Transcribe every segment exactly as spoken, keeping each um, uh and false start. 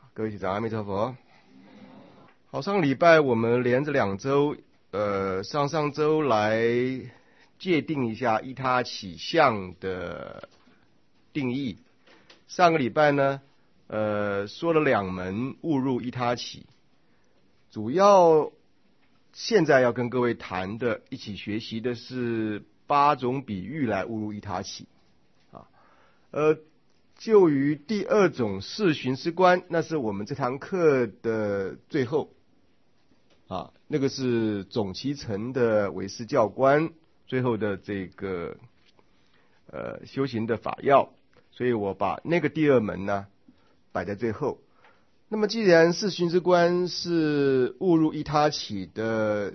各位学长，阿弥陀佛。好，上个礼拜我们连着两周，呃，上上周来界定一下依他起相的定义。上个礼拜呢，呃，说了两门误入依他起，主要现在要跟各位谈的，一起学习的是八种比喻来误入依他起啊，呃。就于第二种是寻思观，那是我们这堂课的最后啊，那个是总其成的唯识教观最后的这个呃修行的法要，所以我把那个第二门呢摆在最后。那么既然是寻思观是误入依他起的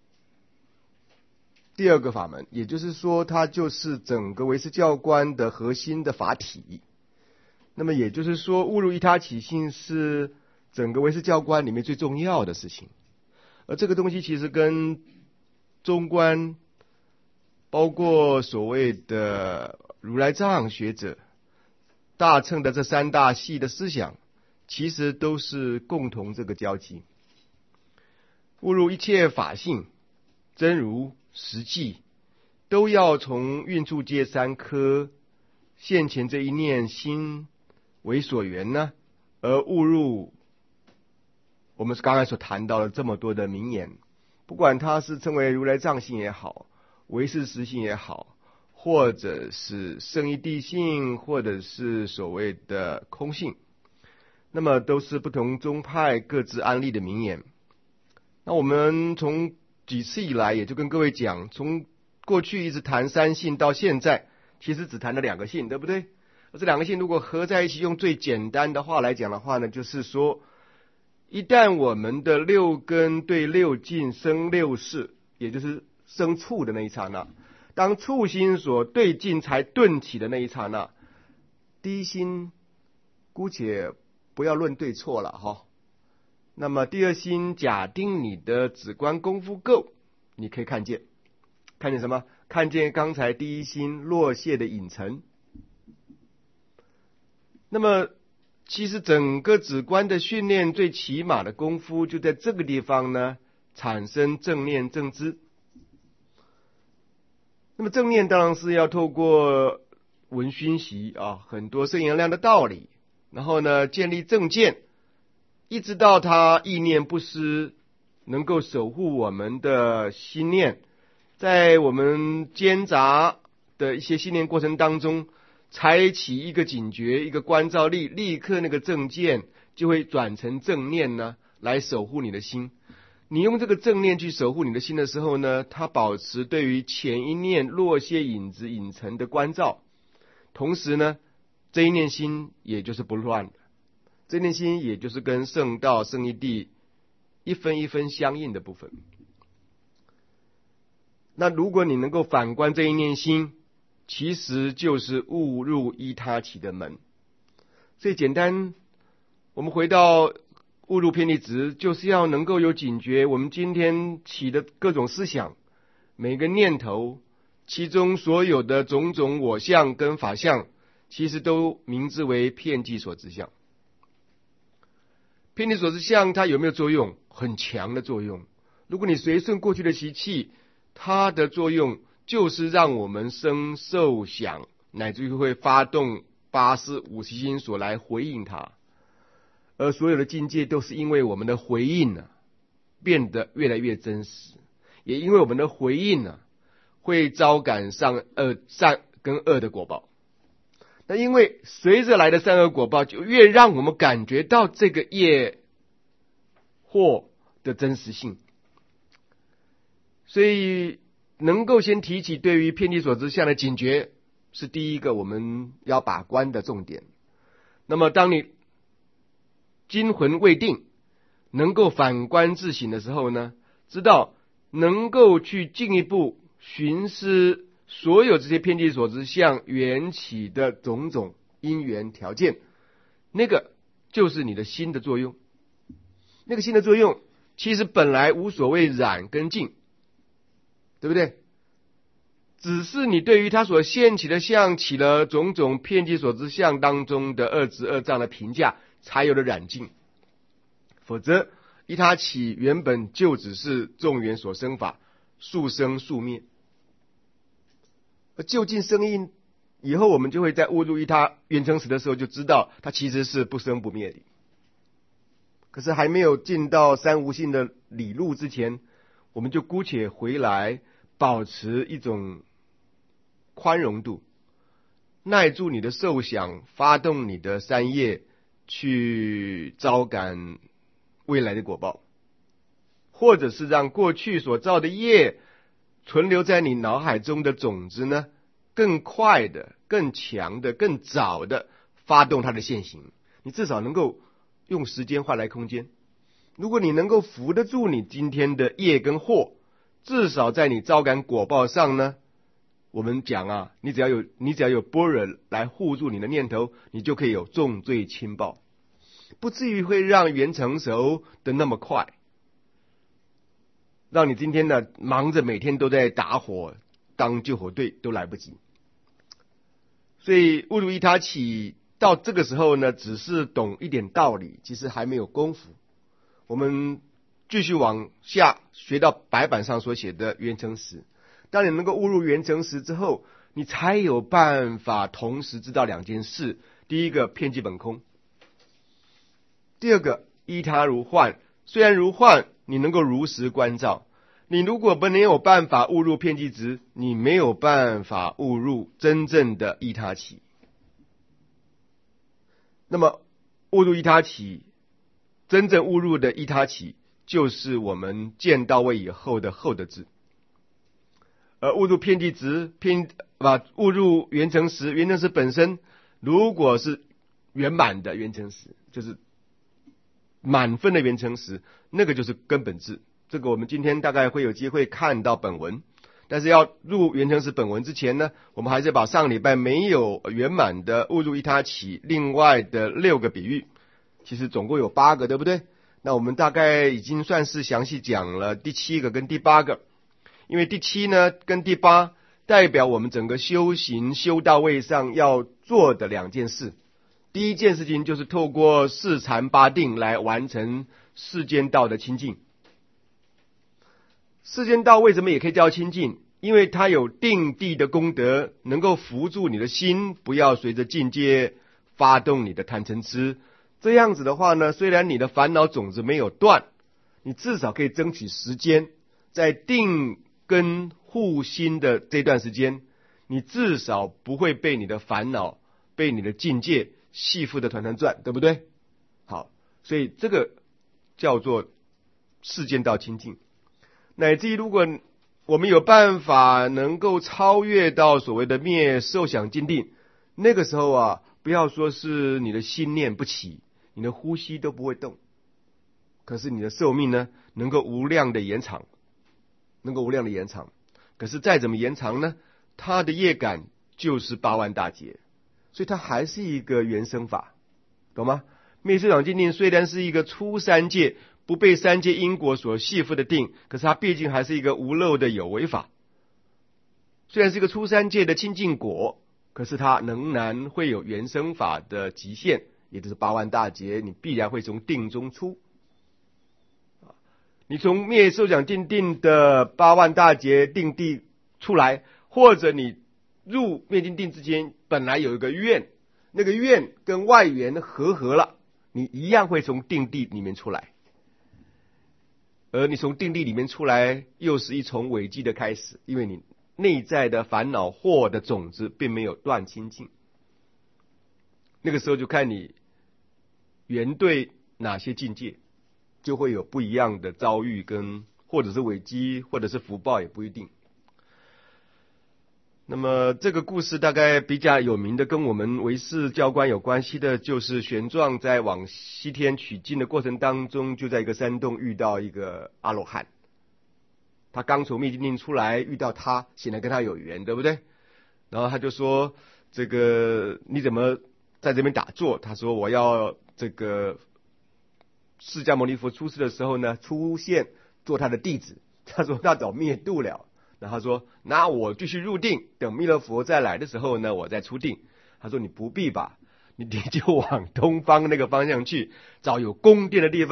第二个法门，也就是说它就是整个唯识教观的核心的法体。那么也就是说，误入依他起性是整个唯识教观里面最重要的事情，而这个东西其实跟中观，包括所谓的如来藏学者大乘的这三大系的思想，其实都是共同这个交集。误入一切法性、真如、实际，都要从运处界三科现前这一念心为所缘呢，而误入我们刚才所谈到的这么多的名言，不管它是称为如来藏性也好，唯识实性也好，或者是圣义谛性，或者是所谓的空性，那么都是不同宗派各自安立的名言。那我们从几次以来也就跟各位讲，从过去一直谈三性到现在，其实只谈了两个性，对不对？这两个性如果合在一起，用最简单的话来讲的话呢，就是说一旦我们的六根对六境生六识，也就是生处的那一刹那，当处心所对境才顿起的那一刹那，第一心姑且不要论对错了哈。那么第二心，假定你的止观功夫够，你可以看见看见什么？看见刚才第一心落谢的影尘。那么其实整个止观的训练最起码的功夫就在这个地方呢，产生正念正知。那么正念当然是要透过闻熏习啊，很多圣言量的道理，然后呢建立正见，一直到他意念不失，能够守护我们的心念，在我们间杂的一些心念过程当中采起一个警觉，一个观照力，立刻那个正见就会转成正念呢，来守护你的心。你用这个正念去守护你的心的时候呢，它保持对于前一念落些影子影尘的关照，同时呢，这一念心也就是不乱的，这一念心也就是跟圣道圣义谛一分一分相应的部分。那如果你能够反观这一念心，其实就是误入依他起的门。最简单，我们回到误入偏离执，就是要能够有警觉，我们今天起的各种思想，每个念头，其中所有的种种我相跟法相，其实都名字为遍计所知相。遍计所知相它有没有作用？很强的作用。如果你随顺过去的习气，它的作用就是让我们生受想，乃至于会发动八识五识心所来回应它，而所有的境界都是因为我们的回应呢、啊，变得越来越真实，也因为我们的回应呢、啊，会招感上恶善跟恶的果报。那因为随着来的善恶果报，就越让我们感觉到这个业祸的真实性，所以能够先提起对于遍计所知相的警觉，是第一个我们要把关的重点。那么当你精魂未定，能够反观自省的时候呢，知道能够去进一步寻思所有这些遍计所知相缘起的种种因缘条件，那个就是你的心的作用。那个心的作用其实本来无所谓染跟净，对不对？只是你对于他所现起的相起了种种遍计所知相当中的恶执恶障的评价，才有了染净。 否则依他起原本就只是众缘所生法，速生速灭。而究竟生因，以后我们就会在悟入依他缘成实的时候就知道，它其实是不生不灭的。可是还没有进到三无性的理路之前，我们就姑且回来保持一种宽容度，耐住你的受想，发动你的三业去招感未来的果报，或者是让过去所造的业存留在你脑海中的种子呢，更快的、更强的、更早的发动它的现行。你至少能够用时间换来空间。如果你能够扶得住你今天的业跟祸，至少在你招感果报上呢，我们讲啊，你只要有你只要有般若来护住你的念头，你就可以有重罪轻报，不至于会让缘成熟的那么快，让你今天呢忙着每天都在打火当救火队都来不及。所以悟入依他起到这个时候呢，只是懂一点道理，其实还没有功夫。我们继续往下学到白板上所写的缘成实。当你能够悟入缘成实之后，你才有办法同时知道两件事：第一个，遍计本空；第二个，依他如幻。虽然如幻，你能够如实观照。你如果没有办法悟入遍计执，你没有办法悟入真正的依他起。那么悟入依他起，真正悟入的依他起，就是我们见到位以后的后的智。而悟入遍计执，偏啊悟入缘成实，缘成实本身如果是圆满的缘成实，就是满分的缘成实，那个就是根本智。这个我们今天大概会有机会看到本文，但是要入缘成实本文之前呢，我们还是把上礼拜没有圆满的悟入依他起另外的六个比喻，其实总共有八个，对不对？那我们大概已经算是详细讲了第七个跟第八个，因为第七呢跟第八代表我们整个修行修到位上要做的两件事。第一件事情就是透过四禅八定来完成世间道的清净。世间道为什么也可以叫清净？因为它有定地的功德，能够扶住你的心，不要随着境界发动你的贪嗔痴。这样子的话呢，虽然你的烦恼种子没有断，你至少可以争取时间，在定跟护心的这段时间，你至少不会被你的烦恼、被你的境界系缚的团团转，对不对？好，所以这个叫做世间道清净。乃至于如果我们有办法能够超越到所谓的灭受想净定，那个时候啊，不要说是你的心念不起，你的呼吸都不会动，可是你的寿命呢，能够无量的延长，能够无量的延长。可是再怎么延长呢，它的业感就是八万大劫，所以它还是一个原生法，懂吗？灭受想净定虽然是一个出三界，不被三界因果所系缚的定，可是它毕竟还是一个无漏的有为法。虽然是一个出三界的清净果，可是它仍然会有原生法的极限，也就是八万大劫，你必然会从定中出。你从灭受想净定的八万大劫定地出来，或者你入灭尽定之前本来有一个愿，那个愿跟外缘合合了，你一样会从定地里面出来。而你从定地里面出来，又是一重违迹的开始，因为你内在的烦恼祸的种子并没有断清净。那个时候就看你缘对哪些境界，就会有不一样的遭遇，跟或者是危机，或者是福报，也不一定。那么这个故事大概比较有名的，跟我们唯识教官有关系的，就是玄奘在往西天取经的过程当中，就在一个山洞遇到一个阿罗汉。他刚从灭尽定出来，遇到他，显然跟他有缘，对不对？然后他就说：“这个你怎么在这边打坐？”他说：“我要这个释迦牟尼佛出世的时候呢，出现做他的弟子。”他说：“那早灭度了。”然后他说：“那我继续入定，等弥勒佛再来的时候呢，我再出定。”他说：“你不必吧，你你就往东方那个方向去，找有宫殿的地方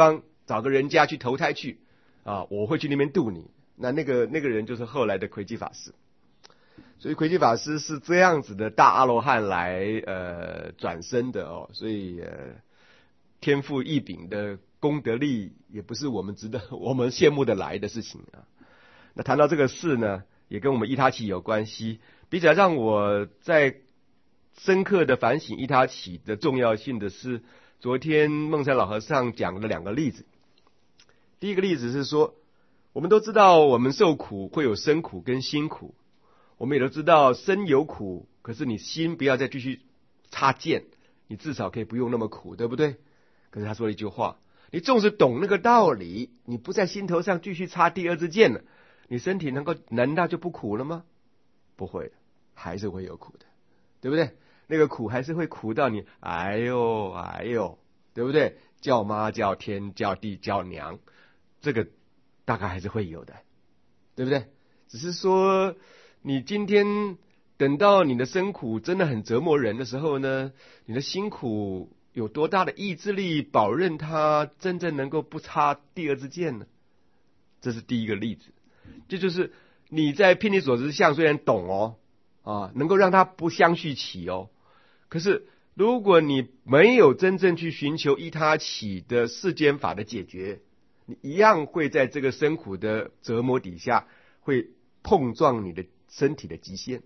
找个人家去投胎去啊，我会去那边度你。那那个那个人就是后来的魁基法师。所以魁基法师是这样子的大阿罗汉来呃转生的哦，所以呃天赋异禀的功德力也不是我们值得我们羡慕的来的事情啊。那谈到这个事呢，也跟我们伊他起有关系，比较让我在深刻的反省伊他起的重要性的是，昨天梦山老和尚讲了两个例子。第一个例子是说，我们都知道我们受苦会有生苦跟辛苦，我们也都知道身有苦，可是你心不要再继续插剑，你至少可以不用那么苦，对不对？可是他说了一句话，你纵使懂那个道理，你不在心头上继续插第二支箭了，你身体能够难道就不苦了吗？不会，还是会有苦的，对不对？那个苦还是会苦到你哎呦哎呦，对不对？叫妈叫天叫地叫娘，这个大概还是会有的，对不对？只是说你今天等到你的生苦真的很折磨人的时候呢，你的辛苦有多大的意志力保任它真正能够不插第二支箭呢？这是第一个例子。这就是你在遍体所知相虽然懂哦啊，能够让它不相续起哦，可是如果你没有真正去寻求依他起的世间法的解决，你一样会在这个生苦的折磨底下会碰撞你的身体的极限。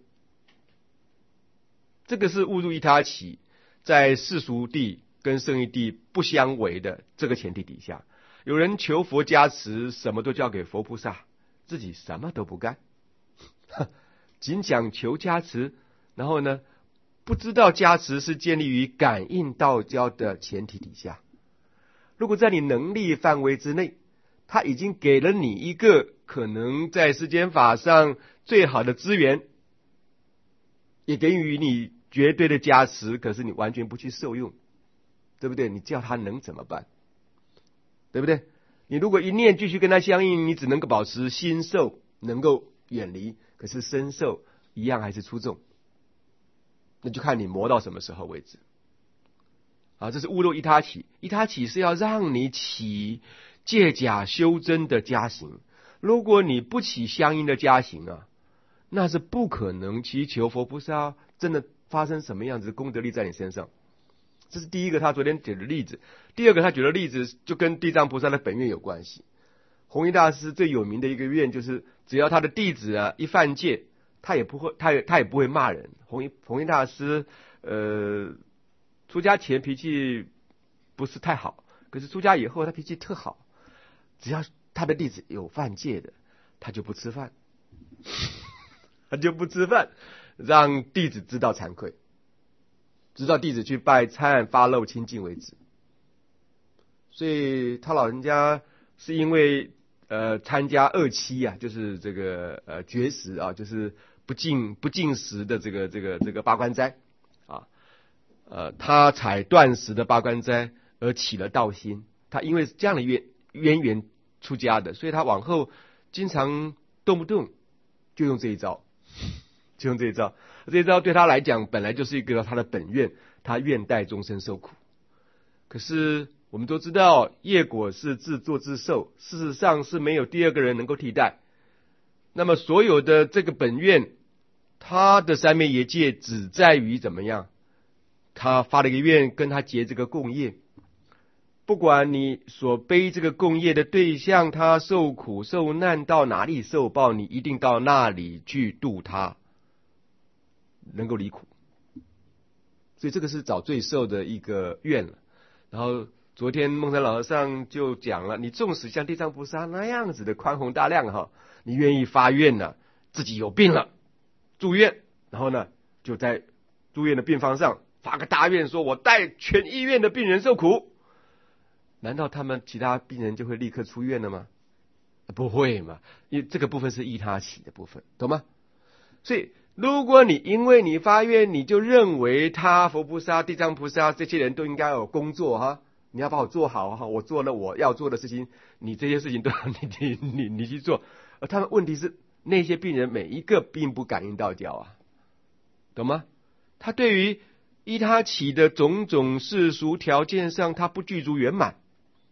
这个是误入依他起在世俗地跟圣义地不相违的这个前提底下，有人求佛加持，什么都交给佛菩萨，自己什么都不干，仅讲求加持，然后呢不知道加持是建立于感应道交的前提底下。如果在你能力范围之内，他已经给了你一个可能在世间法上最好的资源，也给予你绝对的加持，可是你完全不去受用，对不对？你叫他能怎么办？对不对？你如果一念继续跟他相应，你只能够保持心受能够远离，可是身受一样还是出众，那就看你磨到什么时候为止。啊，这是误入依他起。依他起是要让你起借假修真的加行，如果你不起相应的加行啊，那是不可能祈求佛菩萨真的发生什么样子的功德力在你身上。这是第一个他昨天举的例子。第二个他举的例子就跟地藏菩萨的本愿有关系。弘一大师最有名的一个愿就是，只要他的弟子啊一犯戒，他也不会他也他也不会骂人。弘一弘一大师呃出家前脾气不是太好，可是出家以后他脾气特好，只要他的弟子有犯戒的，他就不吃饭他就不吃饭，让弟子知道惭愧，直到弟子去拜忏发露清净为止。所以他老人家是因为呃参加二期啊，就是这个呃绝食啊，就是不进不进食的这个这个这个八关斋啊，呃他采断食的八关斋而起了道心。他因为这样的渊渊源出家的，所以他往后经常动不动就用这一招，就用这一招。这一招对他来讲本来就是一个他的本愿，他愿代众生受苦。可是我们都知道业果是自作自受，事实上是没有第二个人能够替代。那么所有的这个本愿，他的三昧耶戒只在于怎么样，他发了一个愿跟他结这个共业，不管你所背这个共业的对象他受苦受难到哪里受报，你一定到那里去度他能够离苦。所以这个是找罪受的一个愿了。然后昨天梦山老和尚就讲了，你纵使像地藏菩萨那样子的宽宏大量哈，你愿意发愿呢、啊，自己有病了住院，然后呢就在住院的病房上发个大愿，说我代全医院的病人受苦，难道他们其他病人就会立刻出院了吗？不会嘛，因为这个部分是依他起的部分，懂吗？所以如果你因为你发愿，你就认为他佛菩萨地藏菩萨这些人都应该有工作哈，你要把我做好哈，我做了我要做的事情，你这些事情都要你你你你去做。而他们问题是那些病人每一个并不感应道交啊，懂吗？他对于依他起的种种世俗条件上他不具足圆满，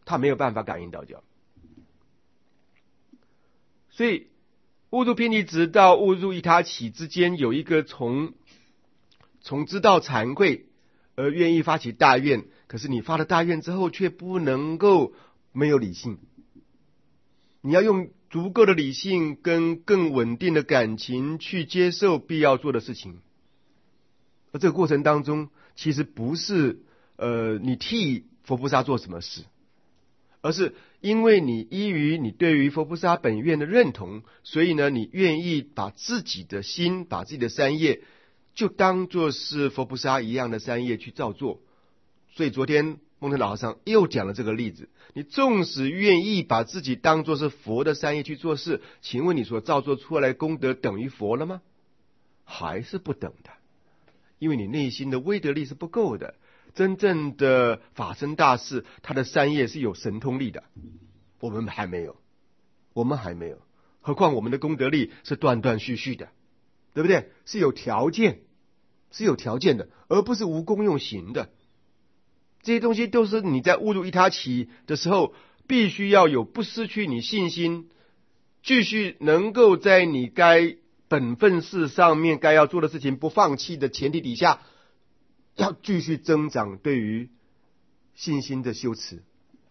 他没有办法感应道教。所以误入偏离直到误入一他起之间有一个从从知道惭愧而愿意发起大愿，可是你发了大愿之后却不能够没有理性，你要用足够的理性跟更稳定的感情去接受必要做的事情。而这个过程当中其实不是呃你替佛菩萨做什么事，而是因为你依于你对于佛菩萨本愿的认同，所以呢你愿意把自己的心把自己的三业就当作是佛菩萨一样的三业去照做。所以昨天梦真老和尚又讲了这个例子，你纵使愿意把自己当作是佛的三业去做事，请问你所照做出来的功德等于佛了吗？还是不等的，因为你内心的威德力是不够的。真正的法身大士，他的三业是有神通力的，我们还没有，我们还没有，何况我们的功德力是断断续续的，对不对？是有条件，是有条件的，而不是无功用行的。这些东西都是你在误入一他起的时候，必须要有不失去你信心，继续能够在你该本分事上面该要做的事情不放弃的前提底下，要继续增长对于信心的修持，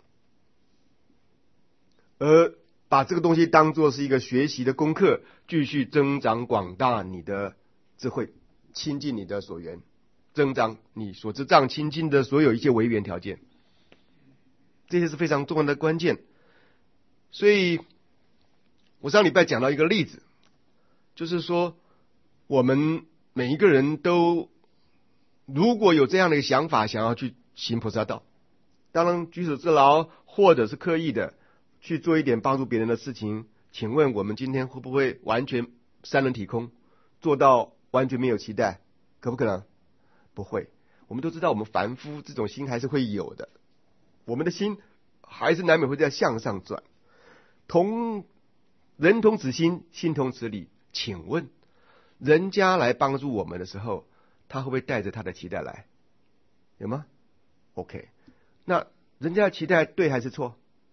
而把这个东西当作是一个学习的功课，继续增长广大你的智慧，亲近你的所缘，增长你所知障亲近的所有一切违缘条件，这些是非常重要的关键。所以我上礼拜讲到一个例子，就是说我们每一个人都如果有这样的一个想法，想要去行菩萨道，当然举手之劳或者是刻意的去做一点帮助别人的事情，请问我们今天会不会完全三人体空，做到完全没有期待？可不可能？不会。我们都知道我们凡夫这种心还是会有的，我们的心还是难免会在向上转。同人同此心，心同此理，请问人家来帮助我们的时候，他会不会带着他的期待来？有吗？ OK， 那人家的期待对还是错？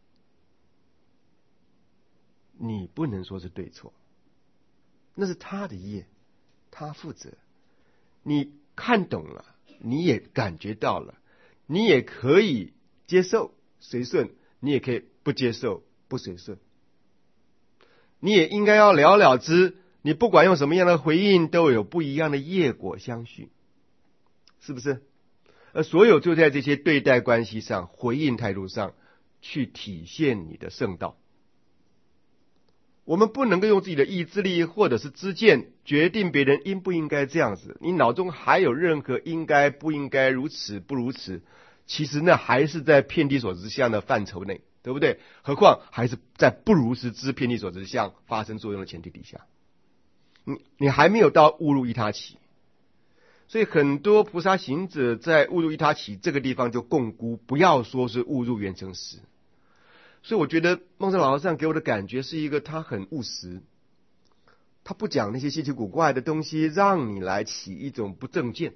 你不能说是对错，那是他的业，他负责。你看懂了，你也感觉到了，你也可以接受随顺，你也可以不接受不随顺，你也应该要了了之，你不管用什么样的回应都有不一样的业果相续，是不是？而所有就在这些对待关系上，回应态度上去体现你的圣道。我们不能够用自己的意志力或者是知见决定别人应不应该这样子，你脑中还有任何应该不应该如此不如此，其实那还是在遍地所知相的范畴内，对不对？何况还是在不如实知遍地所知相发生作用的前提底下，你你还没有到误入一他起。所以很多菩萨行者在误入一他起这个地方就共估，不要说是误入圆成实。所以我觉得梦真老和尚给我的感觉是一个他很务实，他不讲那些稀奇古怪的东西让你来起一种不正见。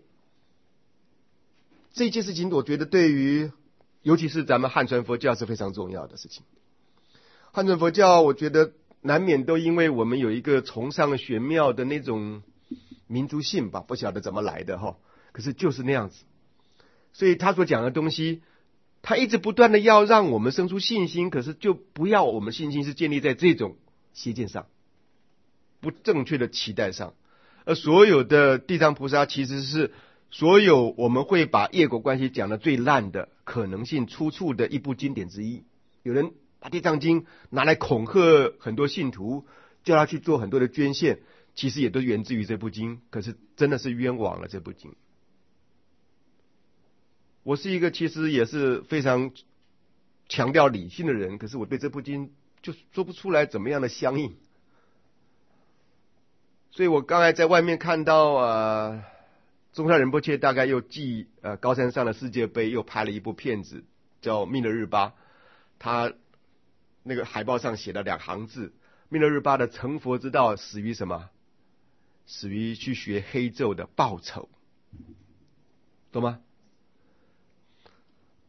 这件事情我觉得对于尤其是咱们汉传佛教是非常重要的事情。汉传佛教我觉得难免都因为我们有一个崇尚玄妙的那种民族性吧，不晓得怎么来的哈，可是就是那样子。所以他所讲的东西，他一直不断的要让我们生出信心，可是就不要我们信心是建立在这种邪见上，不正确的期待上。而所有的地藏菩萨其实是所有我们会把业果关系讲的最烂的可能性出处的一部经典之一。有人把地藏经拿来恐吓很多信徒，叫他去做很多的捐献，其实也都源自于这部经，可是真的是冤枉了这部经。我是一个其实也是非常强调理性的人，可是我对这部经就说不出来怎么样的相应。所以我刚才在外面看到呃，中山仁波切大概又继呃高山上的世界杯又拍了一部片子叫《密勒日巴》，他那个海报上写了两行字：密勒日巴的成佛之道始于什么？始于去学黑咒的报仇，懂吗？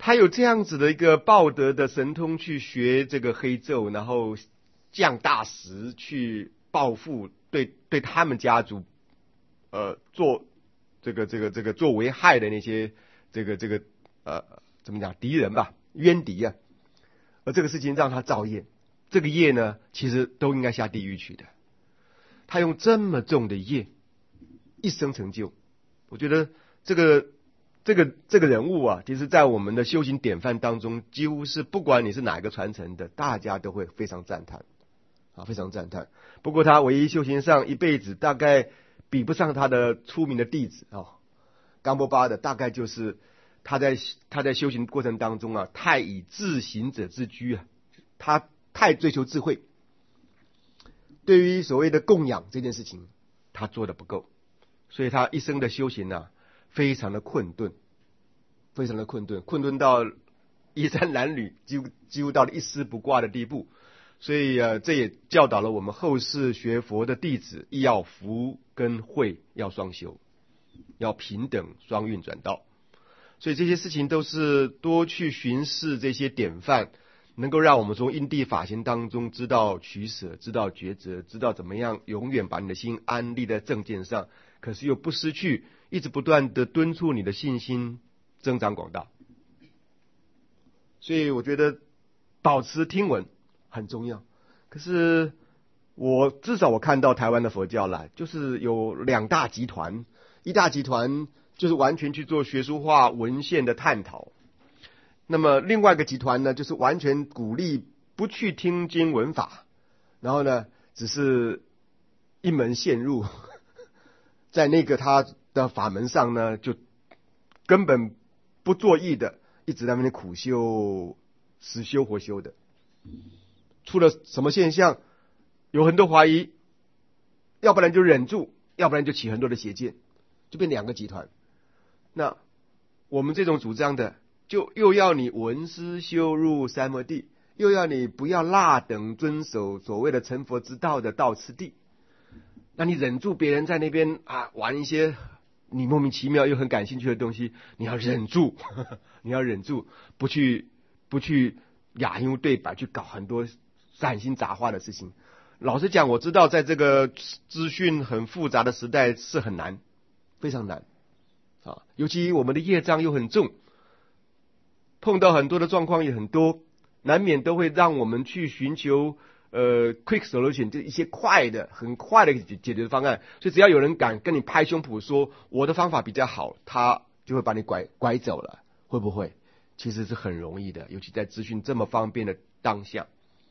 他有这样子的一个报德的神通去学这个黑咒，然后降大石去报复对对他们家族呃做这个这个这个做危害的那些这个这个呃怎么讲敌人吧，冤敌啊。而这个事情让他造业，这个业呢其实都应该下地狱去的。他用这么重的业一生成就，我觉得这个这个这个人物啊，其实在我们的修行典范当中，几乎是不管你是哪一个传承的，大家都会非常赞叹啊，非常赞叹。不过他唯一修行上一辈子大概比不上他的出名的弟子啊，冈波巴的，大概就是他在他在修行过程当中啊，太以自行者自居啊，他太追求智慧，对于所谓的供养这件事情，他做的不够，所以他一生的修行呢、啊，非常的困顿，非常的困顿，困顿到衣衫褴褛，几乎几乎到了一丝不挂的地步。所以呃，这也教导了我们后世学佛的弟子，要福跟慧要双修，要平等双运转道。所以这些事情都是多去巡视这些典范，能够让我们从因地法行当中知道取舍，知道抉择，知道怎么样永远把你的心安立在正见上，可是又不失去一直不断的敦促你的信心增长广大。所以我觉得保持听闻很重要。可是我至少我看到台湾的佛教啦，就是有两大集团，一大集团就是完全去做学术化文献的探讨，那么另外一个集团呢，就是完全鼓励不去听经闻法，然后呢只是一门陷入在那个他的法门上呢，就根本不作意的一直在那边苦修，死修活修的。出了什么现象，有很多怀疑，要不然就忍住，要不然就起很多的邪见，就变两个集团。那我们这种主张的，就又要你闻思修入三摩地，又要你不要落等遵守所谓的成佛之道的道次第。那你忍住别人在那边啊玩一些你莫名其妙又很感兴趣的东西，你要忍住呵呵你要忍住不去不去雅音对白，去搞很多散心杂话的事情。老实讲，我知道在这个资讯很复杂的时代是很难，非常难啊！尤其我们的业障又很重，碰到很多的状况也很多，难免都会让我们去寻求呃 quick solution， 就一些快的、很快的解解决方案。所以只要有人敢跟你拍胸脯说我的方法比较好，他就会把你拐拐走了，会不会？其实是很容易的，尤其在资讯这么方便的当下。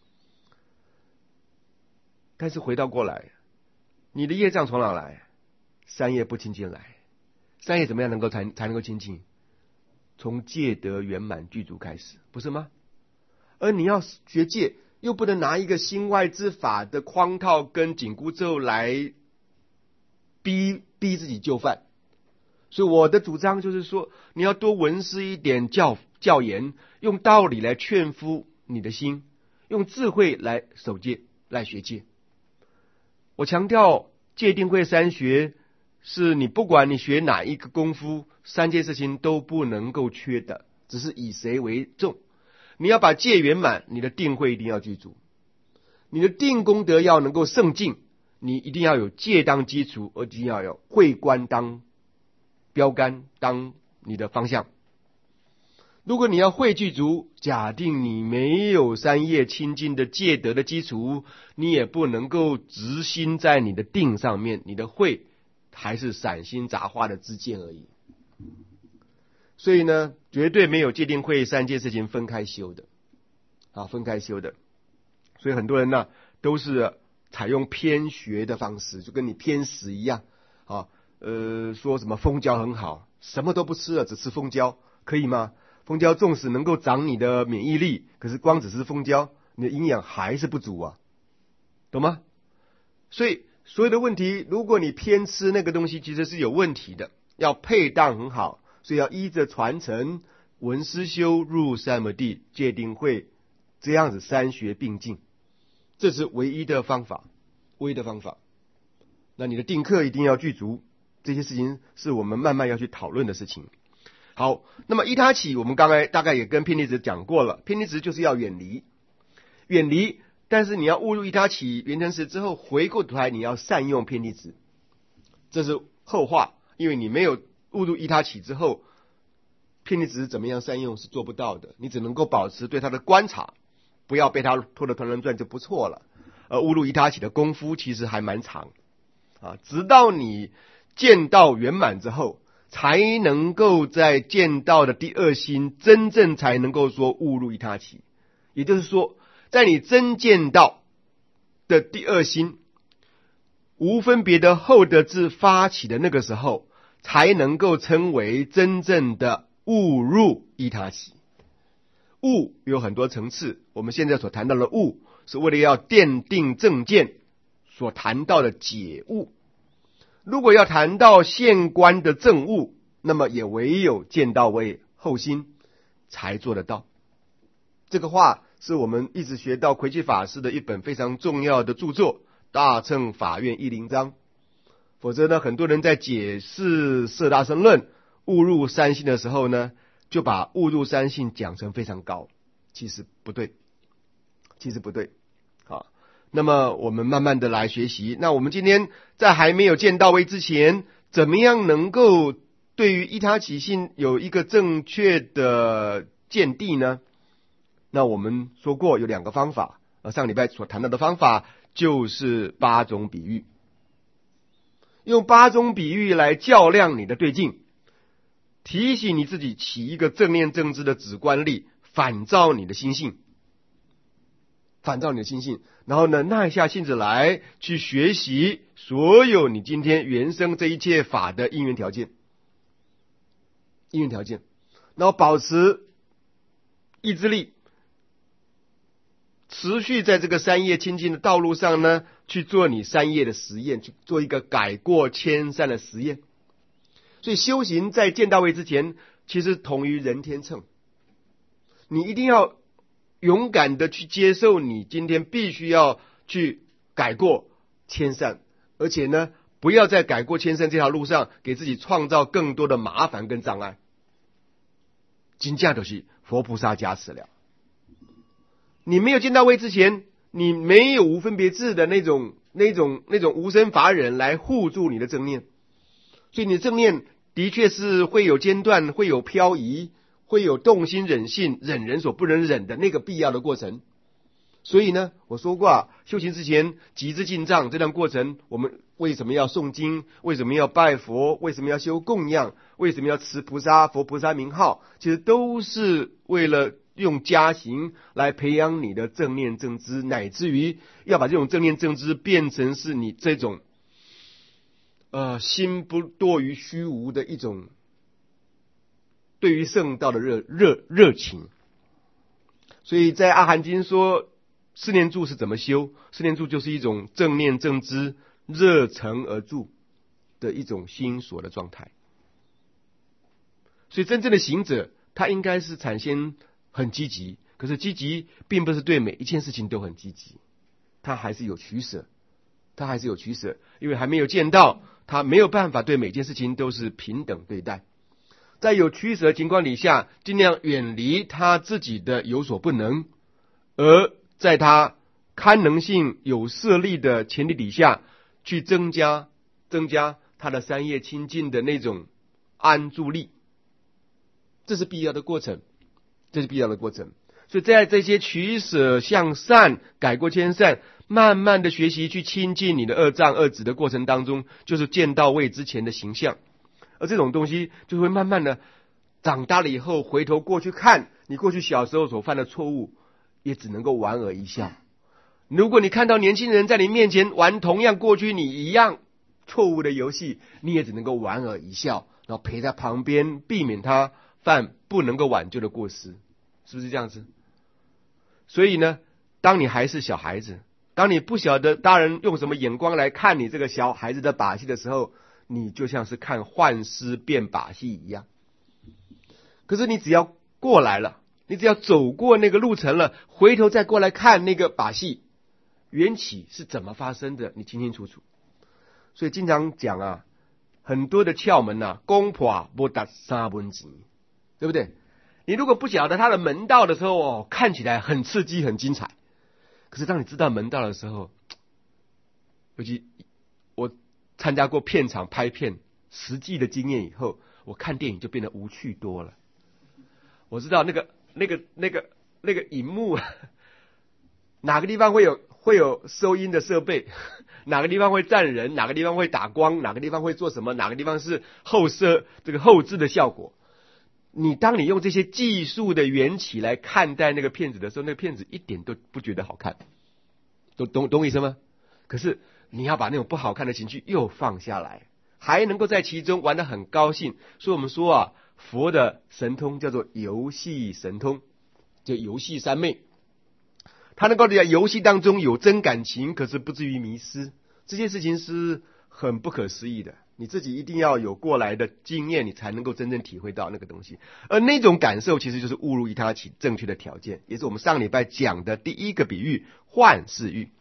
但是回到过来，你的业障从哪来？三业不清净来。三业怎么样能够才才能够清净？从戒德圆满具足开始，不是吗？而你要学戒，又不能拿一个心外之法的框套跟紧箍咒来逼逼自己就范。所以我的主张就是说，你要多闻思一点教教言，用道理来劝服你的心，用智慧来守戒，来学戒。我强调戒定慧三学，是你不管你学哪一个功夫，三件事情都不能够缺的，只是以谁为重。你要把戒圆满，你的定慧一定要具足，你的定功德要能够胜进，你一定要有戒当基础，而且要有慧观当标杆，当你的方向。如果你要慧具足，假定你没有三业清净的戒德的基础，你也不能够执心在你的定上面，你的慧还是散心杂化的知见而已。所以呢，绝对没有戒定慧三件事情分开修的啊，分开修的。所以很多人呢都是采用偏学的方式，就跟你偏食一样啊。呃，说什么蜂胶很好，什么都不吃了，只吃蜂胶，可以吗？蜂胶纵使能够长你的免疫力，可是光只是蜂胶，你的营养还是不足啊，懂吗？所以所有的问题，如果你偏吃那个东西，其实是有问题的，要配当很好，所以要依着传承，闻思修入三摩地，戒定慧，这样子三学并进，这是唯一的方法，唯一的方法。那你的定课一定要具足，这些事情是我们慢慢要去讨论的事情。 好，那么依他起，我们刚才大概也跟偏离子讲过了，偏离子就是要远离，远离。但是你要误入依他起缘成时之后，回过头来你要善用偏离子，这是后话，因为你没有误入依他起之后，偏离子怎么样善用是做不到的，你只能够保持对它的观察，不要被它拖得团团转就不错了。而误入依他起的功夫其实还蛮长啊，直到你见道圆满之后，才能够在见道的第二心真正才能够说误入依他起。也就是说，在你真见道的第二心无分别的后得智发起的那个时候，才能够称为真正的误入依他起。悟有很多层次，我们现在所谈到的悟是为了要奠定正见所谈到的解悟。如果要谈到现观的正悟，那么也唯有见道位后心才做得到。这个话是我们一直学到魁济法师的一本非常重要的著作《大乘法院义林章》。否则呢，很多人在解释摄大乘论误入三性的时候呢，就把误入三性讲成非常高，其实不对，其实不对。好，那么我们慢慢的来学习。那我们今天在还没有见到位之前，怎么样能够对于依他起性有一个正确的见地呢？那我们说过有两个方法，呃，上礼拜所谈到的方法就是八种比喻，用八种比喻来较量你的对境，提醒你自己起一个正念正知的止观力，反照你的心性，反照你的心性，然后呢，耐下性子来去学习所有你今天原生这一切法的因缘条件，因缘条件，然后保持意志力，持续在这个三业清净的道路上呢，去做你三业的实验，去做一个改过迁善的实验。所以修行在见到位之前，其实同于人天秤。你一定要勇敢的去接受你今天必须要去改过迁善，而且呢，不要在改过迁善这条路上给自己创造更多的麻烦跟障碍。真正就是佛菩萨加持了。你没有见到位之前，你没有无分别智的那种、那种、那种无生法忍来护住你的正念，所以你的正念的确是会有间断，会有漂移，会有动心忍性，忍人所不能忍的那个必要的过程。所以呢，我说过啊，修行之前急之进藏这段过程，我们为什么要诵经？为什么要拜佛？为什么要修供养？为什么要持菩萨、佛菩萨名号？其实都是为了用加行来培养你的正念正知，乃至于要把这种正念正知变成是你这种呃心不堕于虚无的一种对于圣道的热热热情。所以在阿含经说四念住是怎么修，四念住就是一种正念正知热诚而住的一种心所的状态。所以真正的行者他应该是产生很积极，可是积极并不是对每一件事情都很积极，他还是有取舍，他还是有取舍，因为还没有见到，他没有办法对每件事情都是平等对待。在有取舍的情况底下，尽量远离他自己的有所不能，而在他堪能性有摄力的前提底下，去增加增加他的三业清净的那种安住力，这是必要的过程。这是必要的过程。所以在这些取舍向善、改过迁善，慢慢的学习去亲近你的二障二执的过程当中，就是见到位之前的形象。而这种东西就会慢慢的长大了以后，回头过去看你过去小时候所犯的错误，也只能够莞尔一笑。如果你看到年轻人在你面前玩同样过去你一样错误的游戏，你也只能够莞尔一笑，然后陪在旁边，避免他犯不能够挽救的过失，是不是这样子？所以呢，当你还是小孩子，当你不晓得大人用什么眼光来看你这个小孩子的把戏的时候，你就像是看幻师变把戏一样。可是你只要过来了，你只要走过那个路程了，回头再过来看那个把戏缘起是怎么发生的，你清清楚楚。所以经常讲啊，很多的窍门啊，公婆不达三分钱， 对不对？你如果不晓得它的门道的时候哦，看起来很刺激很精彩，可是当你知道门道的时候，尤其我参加过片场拍片实际的经验以后，我看电影就变得无趣多了。我知道那个那个那个那个荧幕哪个地方会有会有收音的设备，哪个地方会站人，哪个地方会打光，哪个地方会做什么，哪个地方是后摄这个后置的效果。你当你用这些技术的缘起来看待那个片子的时候，那个片子一点都不觉得好看，懂懂懂我意思吗？可是你要把那种不好看的情绪又放下来，还能够在其中玩得很高兴。所以我们说啊，佛的神通叫做游戏神通，就游戏三昧。他能够在游戏当中有真感情，可是不至于迷失，这件事情是很不可思议的。你自己一定要有过来的经验，你才能够真正体会到那个东西。而那种感受其实就是误入一他起正确的条件，也是我们上礼拜讲的第一个比喻幻视欲。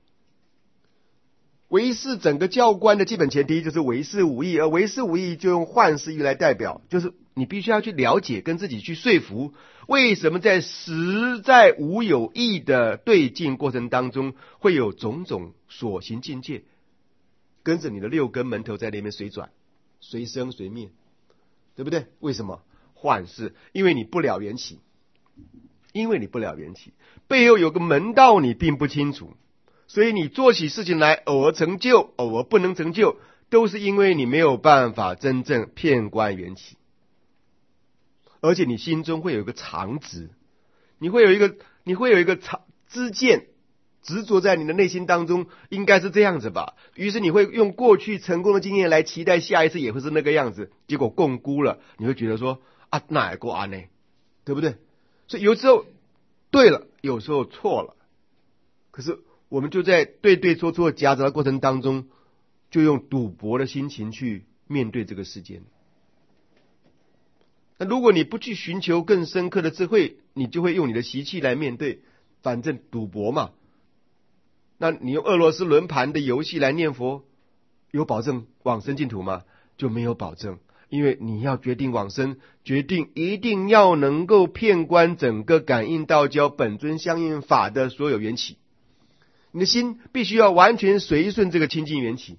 唯识整个教观的基本前提就是唯识无义，而唯识无义就用幻视欲来代表，就是你必须要去了解，跟自己去说服，为什么在实在无有义的对境过程当中，会有种种所行境界，跟着你的六根门头在那边随转，随生随灭，对不对？为什么幻视？因为你不了缘起，因为你不了缘起，背后有个门道你并不清楚。所以你做起事情来，偶尔成就，偶尔不能成就，都是因为你没有办法真正遍观缘起，而且你心中会有一个常执，你会有一个你会有一个常知见，执着在你的内心当中，应该是这样子吧。于是你会用过去成功的经验来期待下一次也会是那个样子，结果共估了，你会觉得说啊，哪个啊呢？对不对？所以有时候对了，有时候错了，可是我们就在对对错错夹杂的过程当中，就用赌博的心情去面对这个世界。那如果你不去寻求更深刻的智慧，你就会用你的习气来面对，反正赌博嘛。那你用俄罗斯轮盘的游戏来念佛，有保证往生净土吗？就没有保证，因为你要决定往生，决定一定要能够遍观整个感应道交本尊相应法的所有缘起。你的心必须要完全随顺这个清净缘起，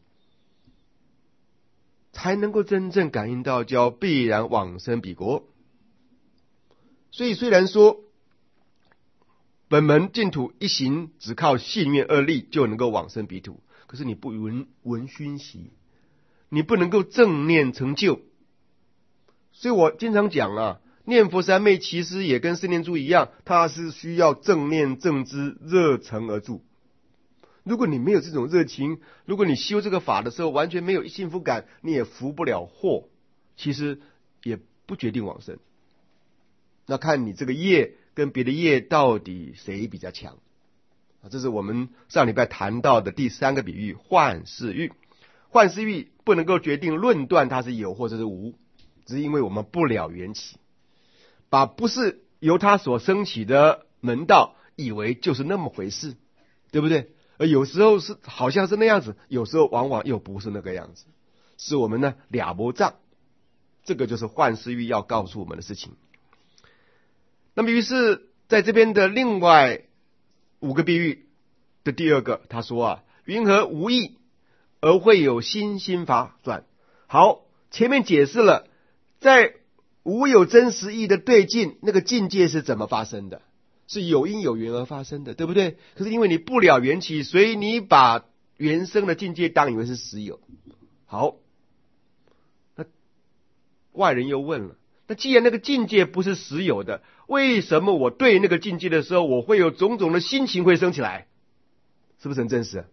才能够真正感应道交，必然往生彼国。所以虽然说本门净土一行只靠信愿二力就能够往生彼土，可是你不闻闻熏习，你不能够正念成就。所以我经常讲啊，念佛三昧其实也跟四念住一样，它是需要正念正知热诚而住。如果你没有这种热情，如果你修这个法的时候完全没有幸福感，你也福不了祸，其实也不决定往生。那看你这个业跟别的业到底谁比较强，这是我们上礼拜谈到的第三个比喻幻视欲。幻视欲不能够决定论断它是有或者是无，只是因为我们不了缘起，把不是由它所升起的门道以为就是那么回事，对不对？而有时候是好像是那样子，有时候往往又不是那个样子，是我们呢俩不障。这个就是幻视欲要告诉我们的事情。那么于是在这边的另外五个比喻的第二个，他说啊，云何无义而会有心心法转？好，前面解释了在无有真实义的对境，那个境界是怎么发生的，是有因有缘而发生的，对不对？可是因为你不了缘起，所以你把原生的境界当以为是实有。好，那外人又问了，那既然那个境界不是实有的，为什么我对那个境界的时候，我会有种种的心情会升起来？是不是很真实？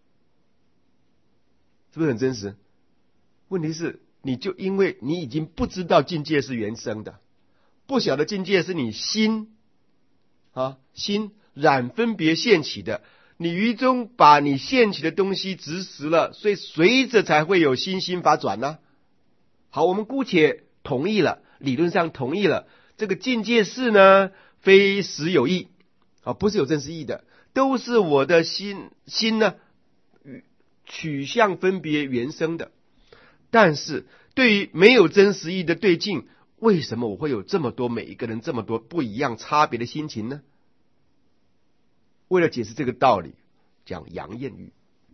是不是很真实？问题是你就因为你已经不知道境界是原生的，不晓得境界是你心啊，心染分别现起的，你于中把你现起的东西执实了，所以随着才会有心心法转呢、啊。好，我们姑且同意了，理论上同意了，这个境界是呢非实有义啊，不是有真实义的，都是我的心心呢取向分别原生的。但是对于没有真实义的对境， 为什么我会有这么多每一个人这么多不一样差别的心情呢？为了解释这个道理，讲阳焰浴。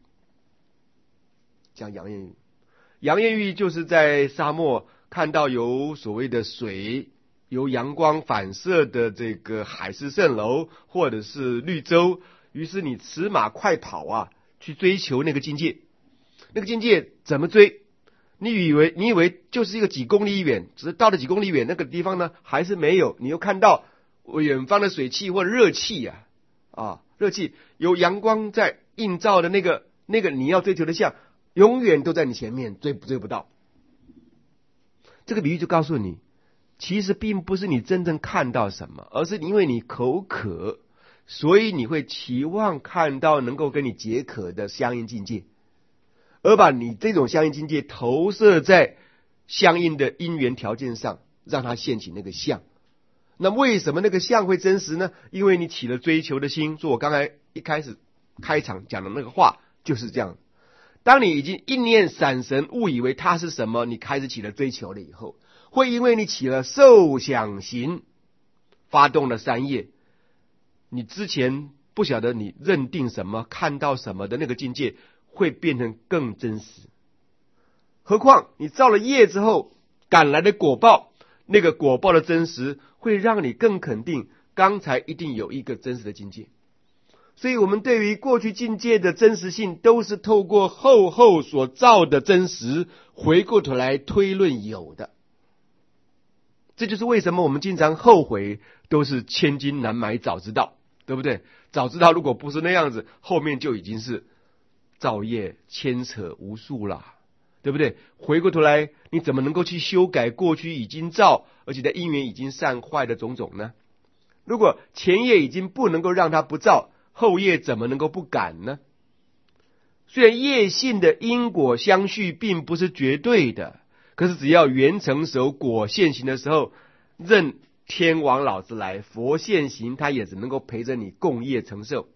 讲阳焰浴，阳焰浴就是在沙漠看到有所谓的水由阳光反射的这个海市蜃楼或者是绿洲，于是你驰马快跑啊，去追求那个境界。那个境界怎么追？你以为你以为就是一个几公里远，只是到了几公里远那个地方呢，还是没有。你又看到远方的水汽或热气啊，啊，热气有阳光在映照的那个那个你要追求的像，永远都在你前面，追追不到。这个比喻就告诉你，其实并不是你真正看到什么，而是因为你口渴，所以你会期望看到能够跟你解渴的相应境界。而把你这种相应境界投射在相应的因缘条件上，让它现起那个相。那为什么那个相会真实呢？因为你起了追求的心。说我刚才一开始开场讲的那个话就是这样。当你已经一念闪神，误以为它是什么，你开始起了追求了以后，会因为你起了受想行，发动了三业，你之前不晓得你认定什么看到什么的那个境界会变成更真实。何况你造了业之后赶来的果报，那个果报的真实会让你更肯定刚才一定有一个真实的境界。所以我们对于过去境界的真实性，都是透过后后所造的真实回过头来推论有的。这就是为什么我们经常后悔都是千金难买早知道，对不对？早知道如果不是那样子，后面就已经是造业牵扯无数了，对不对？回过头来你怎么能够去修改过去已经造而且在因缘已经散坏的种种呢？如果前业已经不能够让它不造，后业怎么能够不改呢？虽然业性的因果相续并不是绝对的，可是只要缘成熟果现行的时候，任天王老子来佛现行，他也只能够陪着你共业承受。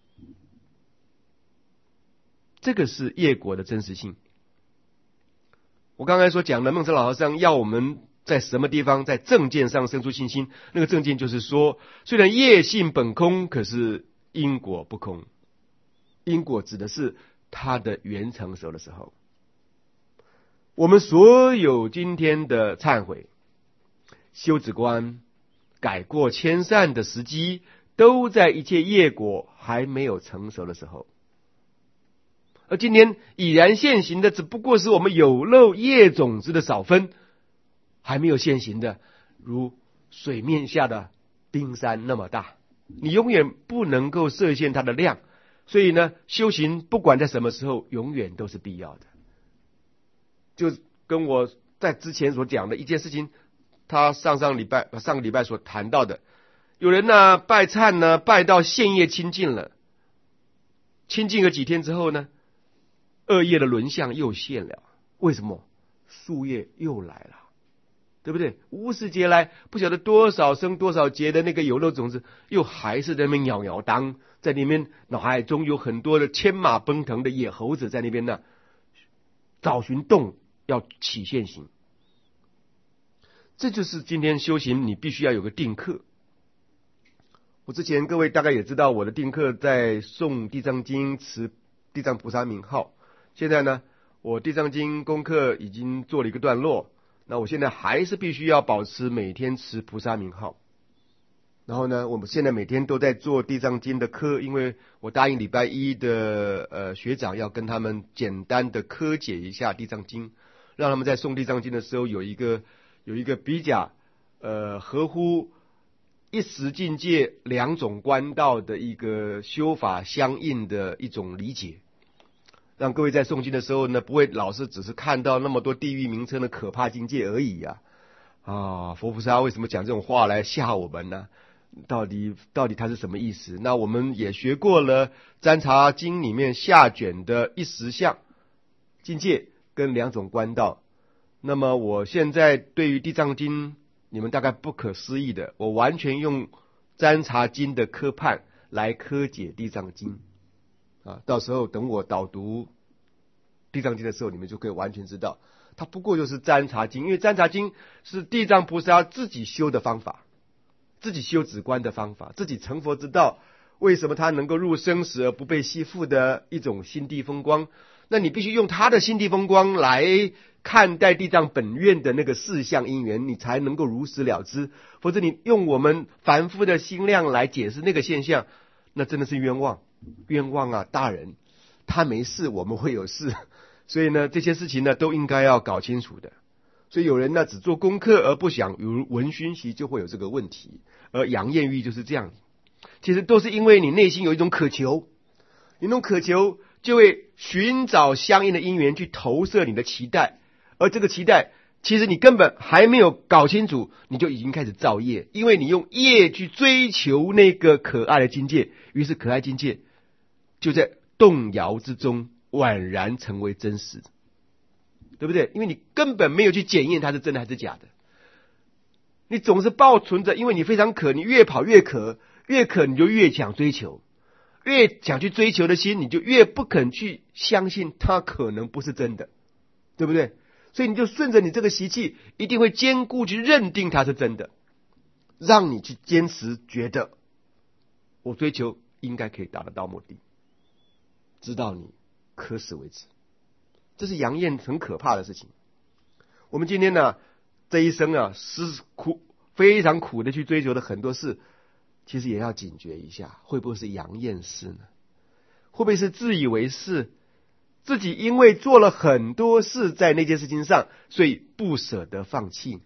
这个是业果的真实性。我刚才所讲的梦真老和尚要我们在什么地方在正见上生出信心，那个正见就是说，虽然业性本空，可是因果不空。因果指的是它的缘成熟的时候。我们所有今天的忏悔、修止观、改过迁善的时机，都在一切业果还没有成熟的时候。而今天已然现行的，只不过是我们有漏业种子的少分，还没有现行的如水面下的冰山那么大，你永远不能够设限它的量。所以呢，修行不管在什么时候，永远都是必要的。就跟我在之前所讲的一件事情，他上上礼拜上个礼拜所谈到的，有人呢拜忏呢拜到现业清净了，清净了几天之后呢，恶业的轮相又现了。为什么？宿业又来了，对不对？无始劫来不晓得多少生多少劫的那个有漏种子，又还是在那边袅袅当，在里面脑海中有很多的牵马奔腾的野猴子在那边呢，找寻洞要起现行。这就是今天修行你必须要有个定课。我之前各位大概也知道，我的定课在诵地藏经、持地藏菩萨名号。现在呢，我地藏经功课已经做了一个段落，那我现在还是必须要保持每天持菩萨名号。然后呢，我们现在每天都在做地藏经的科，因为我答应礼拜一的呃学长要跟他们简单的科解一下地藏经，让他们在诵地藏经的时候有一个有一个比较呃合乎一时境界两种观道的一个修法相应的一种理解，让各位在诵经的时候呢，不会老是只是看到那么多地狱名称的可怕境界而已啊！啊，佛菩萨为什么讲这种话来吓我们呢？到底到底它是什么意思？那我们也学过了《占察经》里面下卷的一实相境界跟两种观道。那么我现在对于地藏经，你们大概不可思议的，我完全用《占察经》的科判来科解地藏经啊。到时候等我导读地藏经的时候，你们就可以完全知道。 它不过就是占察经，因为占察经是地藏菩萨自己修的方法，自己修止观的方法，自己成佛之道，为什么他能够入生死而不被吸附的一种心地风光。那你必须用他的心地风光来看待地藏本愿的那个事相因缘，你才能够如实了知，否则你用我们凡夫的心量来解释那个现象，那真的是冤枉冤枉啊！大人他没事，我们会有事，所以呢这些事情呢都应该要搞清楚的。所以有人呢只做功课而不想如闻熏习，就会有这个问题。而杨艳玉就是这样，其实都是因为你内心有一种渴求，你那种渴求就会寻找相应的因缘去投射你的期待，而这个期待其实你根本还没有搞清楚，你就已经开始造业，因为你用业去追求那个可爱的境界，于是可爱境界就在动摇之中宛然成为真实，对不对？因为你根本没有去检验它是真的还是假的，你总是抱存着因为你非常渴，你越跑越渴，越渴你就越想追求，越想去追求的心，你就越不肯去相信它可能不是真的，对不对？所以你就顺着你这个习气，一定会坚固去认定它是真的，让你去坚持觉得我追求应该可以达得到目的，直到你渴死为止。这是杨艳很可怕的事情。我们今天呢这一生啊是苦非常苦的去追求的很多事，其实也要警觉一下，会不会是杨艳事呢？会不会是自以为是，自己因为做了很多事在那件事情上，所以不舍得放弃。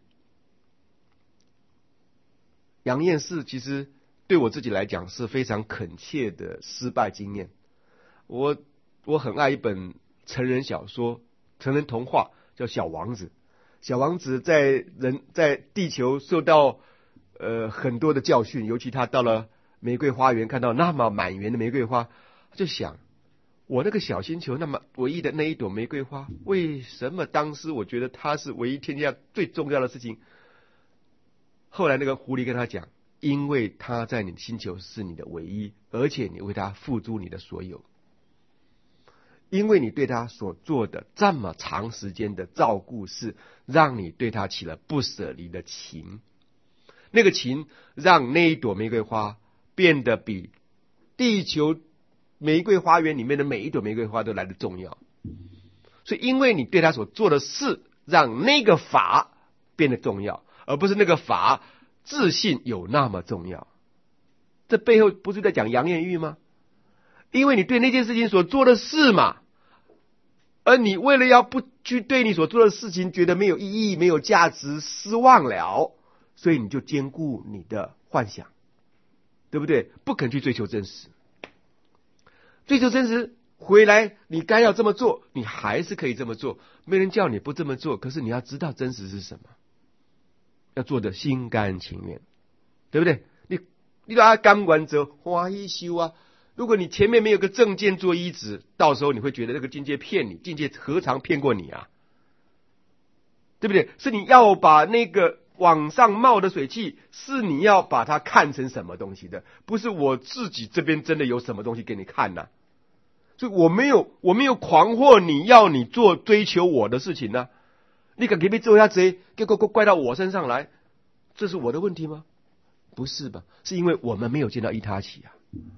杨艳事其实对我自己来讲是非常恳切的失败经验。我我很爱一本成人小说，成人童话，叫小王子。小王子在人在地球受到呃很多的教训，尤其他到了玫瑰花园，看到那么满园的玫瑰花，他就想，我那个小星球那么唯一的那一朵玫瑰花，为什么当时我觉得它是唯一天下最重要的事情？后来那个狐狸跟他讲，因为它在你的星球是你的唯一，而且你为它付诸你的所有，因为你对他所做的这么长时间的照顾，是让你对他起了不舍离的情，那个情让那一朵玫瑰花变得比地球玫瑰花园里面的每一朵玫瑰花都来得重要。所以因为你对他所做的事，让那个法变得重要，而不是那个法自信有那么重要。这背后不是在讲杨艳玉吗？因为你对那件事情所做的事嘛，而你为了要不去对你所做的事情觉得没有意义、没有价值、失望了，所以你就兼顾你的幻想，对不对？不肯去追求真实。追求真实回来，你该要这么做，你还是可以这么做，没人叫你不这么做，可是你要知道真实是什么，要做的心甘情愿，对不对？你你把它甘愿者欢喜修啊。如果你前面没有个正见做依止，到时候你会觉得这个境界骗你，境界何尝骗过你啊？对不对？是你要把那个往上冒的水汽，是你要把它看成什么东西的，不是我自己这边真的有什么东西给你看呢、啊？所以我没有我没有狂惑你要你做追求我的事情呢、啊，你敢给别做下贼，结果怪到我身上来，这是我的问题吗？不是吧？是因为我们没有见到一他起啊。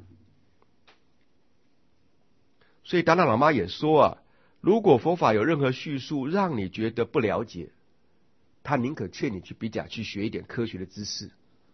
所以达赖喇嘛也说啊，如果佛法有任何叙述让你觉得不了解，他宁可劝你去比甲去学一点科学的知识，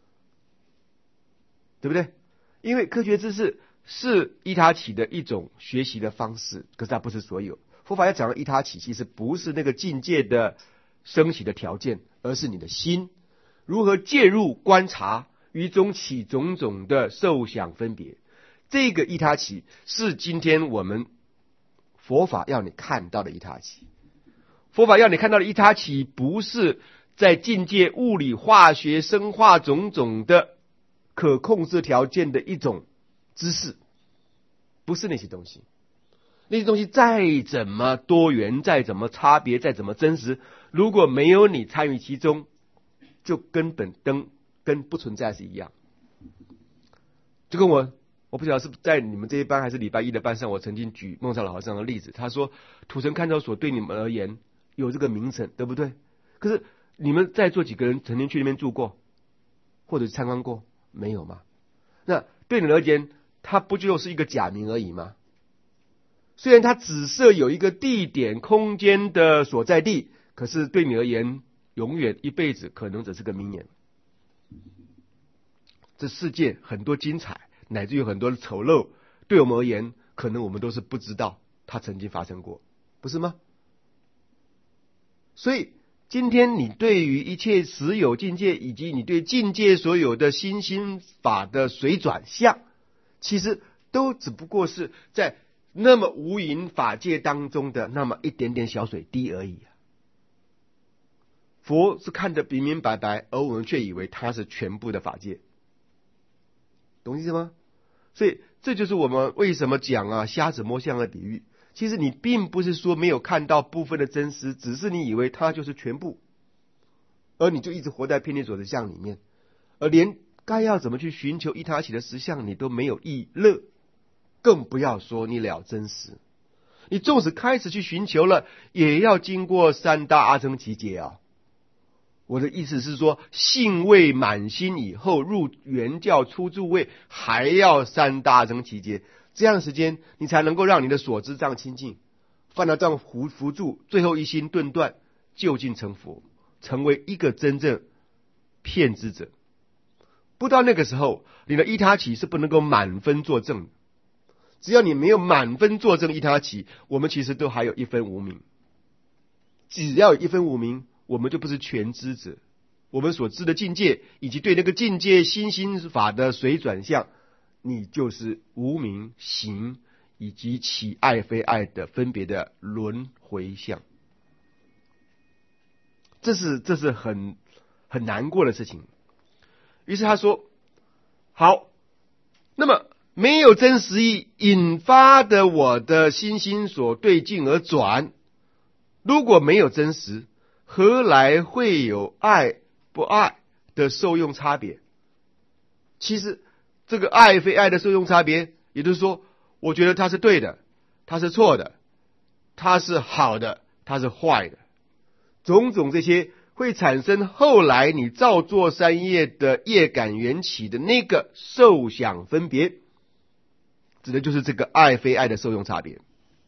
对不对？因为科学知识是依他起的一种学习的方式，可是它不是所有。佛法要讲的依他起，其实不是那个境界的升起的条件，而是你的心如何介入观察于中起种种的受想分别。这个依他起是今天我们佛法要你看到的依他起。佛法要你看到的依他起，不是在境界物理化学生化种种的可控制条件的一种知识，不是那些东西。那些东西再怎么多元，再怎么差别，再怎么真实，如果没有你参与其中，就根本跟跟不存在是一样。就跟我我不晓得是在你们这一班还是礼拜一的班上，我曾经举梦上老和尚的例子。他说土城看守所对你们而言有这个名称，对不对？可是你们在座几个人曾经去那边住过，或者参观过？没有吗？那对你而言，它不就是一个假名而已吗？虽然它只设有一个地点、空间的所在地，可是对你而言，永远一辈子可能只是个名言。这世界很多精彩，乃至于很多的丑陋，对我们而言，可能我们都是不知道它曾经发生过，不是吗？所以今天你对于一切实有境界，以及你对境界所有的新心法的水转向，其实都只不过是在那么无垠法界当中的那么一点点小水滴而已。佛是看得明明白白，而我们却以为它是全部的法界，懂意思吗？所以这就是我们为什么讲啊瞎子摸象的比喻。其实你并不是说没有看到部分的真实，只是你以为它就是全部，而你就一直活在偏离所的相里面，而连该要怎么去寻求一他起的实相你都没有意乐，更不要说你了真实。你纵使开始去寻求了，也要经过三大阿僧祇劫啊。我的意思是说，性味满心以后入原教初住位，还要三大阿僧祇劫，这样的时间你才能够让你的所知障清净，犯了障扶扶住，最后一心顿断，究竟成佛，成为一个真正骗知者。不到那个时候，你的依他起是不能够满分作证的。只要你没有满分作证依他起，我们其实都还有一分无明。只要有一分无明，我们就不是全知者。我们所知的境界，以及对那个境界新心法的水转向，你就是无明行以及起爱非爱的分别的轮回相。这是这是很很难过的事情。于是他说，好，那么没有真实意引发的我的心心所对境而转，如果没有真实，何来会有爱不爱的受用差别？其实这个爱非爱的受用差别，也就是说，我觉得它是对的，它是错的，它是好的，它是坏的，种种这些会产生后来你造作三业的业感缘起的那个受想分别，指的就是这个爱非爱的受用差别。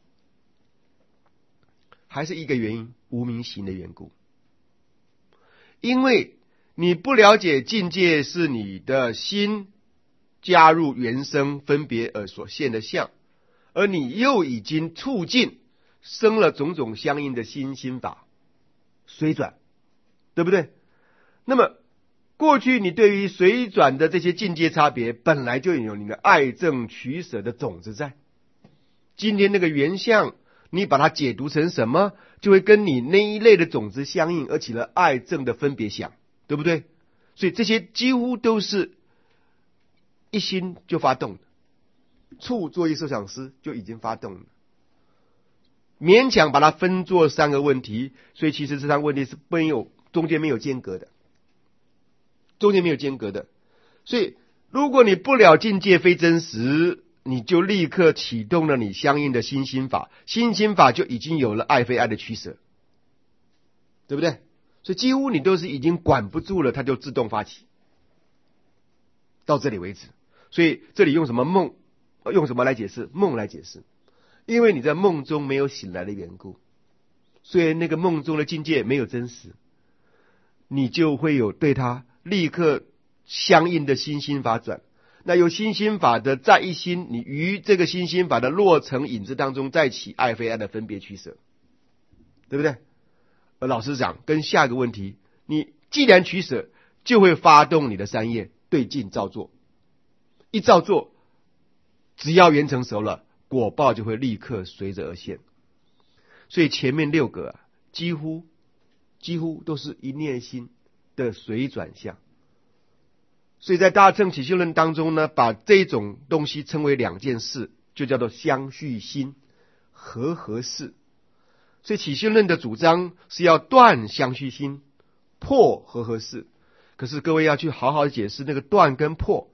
还是一个原因，无明行的缘故。因为你不了解境界是你的心加入原生分别而所现的相，而你又已经促进生了种种相应的心心法水转，对不对？那么过去你对于水转的这些境界差别，本来就有你的爱憎取舍的种子在。今天那个原相，你把它解读成什么，就会跟你那一类的种子相应，而起了爱憎的分别想，对不对？所以这些几乎都是一心就发动的，处作意受想思就已经发动了。勉强把它分作三个问题，所以其实这三个问题是没有中间没有间隔的，中间没有间隔的。所以如果你不了境界非真实，你就立刻启动了你相应的心心法，心心法就已经有了爱非爱的取舍，对不对？所以几乎你都是已经管不住了，它就自动发起。到这里为止，所以这里用什么梦，用什么来解释？梦来解释，因为你在梦中没有醒来的缘故，所以那个梦中的境界没有真实，你就会有对它立刻相应的心心法转。那有心心法的在一心，你于这个心心法的落成影子当中再起爱非爱的分别取舍，对不对？而老师讲跟下一个问题，你既然取舍，就会发动你的三业对境造作，一造作，只要缘成熟了，果报就会立刻随着而现。所以前面六个、啊、几乎几乎都是一念心的随转相。所以在大乘起信论当中呢，把这种东西称为两件事，就叫做相续心、和合事。所以起信论的主张是要断相续心，破和合事。可是各位要去好好解释那个断跟破。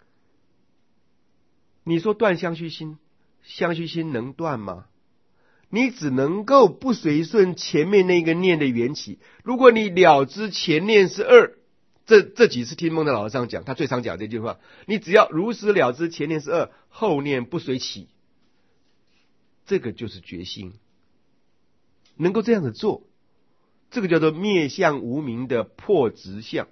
你说断相续心，相续心能断吗？ 你只能够不随顺前面那个念的缘起。如果你了知前念是二，这这几次听梦的老和尚讲，他最常讲这句话，你只要如实了知前念是二，后念不随起，这个就是觉心。能够这样子做，这个叫做灭相无明的破执相，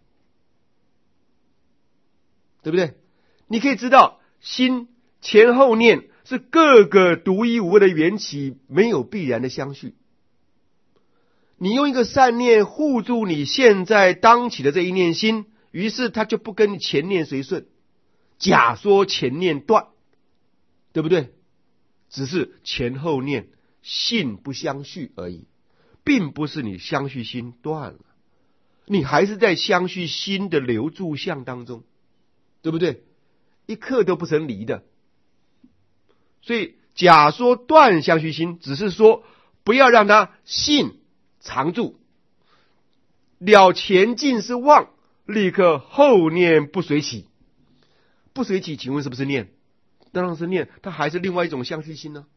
对不对？你可以知道心前后念是各个独一无二的缘起，没有必然的相续。你用一个善念护住你现在当起的这一念心，于是它就不跟你前念随顺，假说前念断，对不对？只是前后念性不相续而已，并不是你相续心断了，你还是在相续心的留住相当中，对不对？一刻都不曾离的。所以假说断相续心，只是说不要让它性常住，了前进是妄，立刻后念不随起。不随起请问是不是念？当然是念，它还是另外一种相续心呢。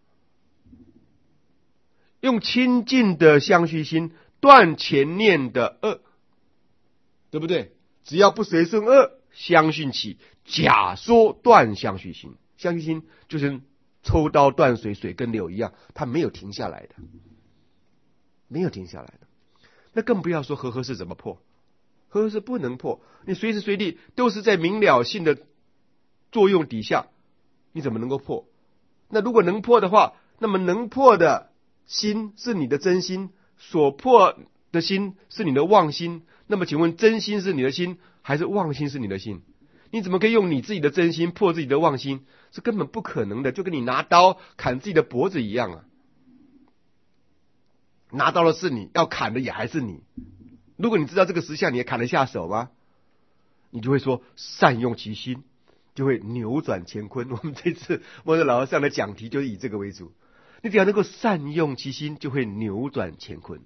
用清净的相续心断前念的恶，对不对？只要不随顺恶，相续起，假说断相续心。相续心就是抽刀断水，水跟流一样，它没有停下来的，没有停下来的。那更不要说和合是怎么破，和合是不能破，你随时随地都是在明了性的作用底下，你怎么能够破？那如果能破的话，那么能破的心是你的真心，所破的心是你的妄心。那么请问真心是你的心，还是妄心是你的心？你怎么可以用你自己的真心破自己的妄心？是根本不可能的，就跟你拿刀砍自己的脖子一样啊！拿刀的是你，要砍的也还是你。如果你知道这个实相，你也砍得下手吗？你就会说善用其心，就会扭转乾坤。我们这次莫德老和尚的讲题就是以这个为主。你只要能够善用其心，就会扭转乾坤。